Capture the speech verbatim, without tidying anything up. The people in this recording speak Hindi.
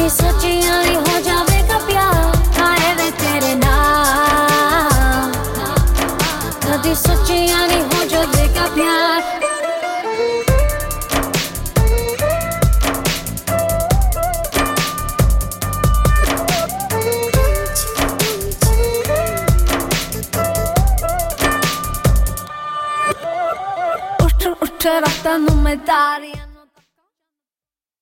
कभी सोचिया नहीं हो जावेगा प्यार आए वे तेरे नाम, कभी सोचिया नहीं हो जावेगा प्यार। Uठ रात नू मैं तारी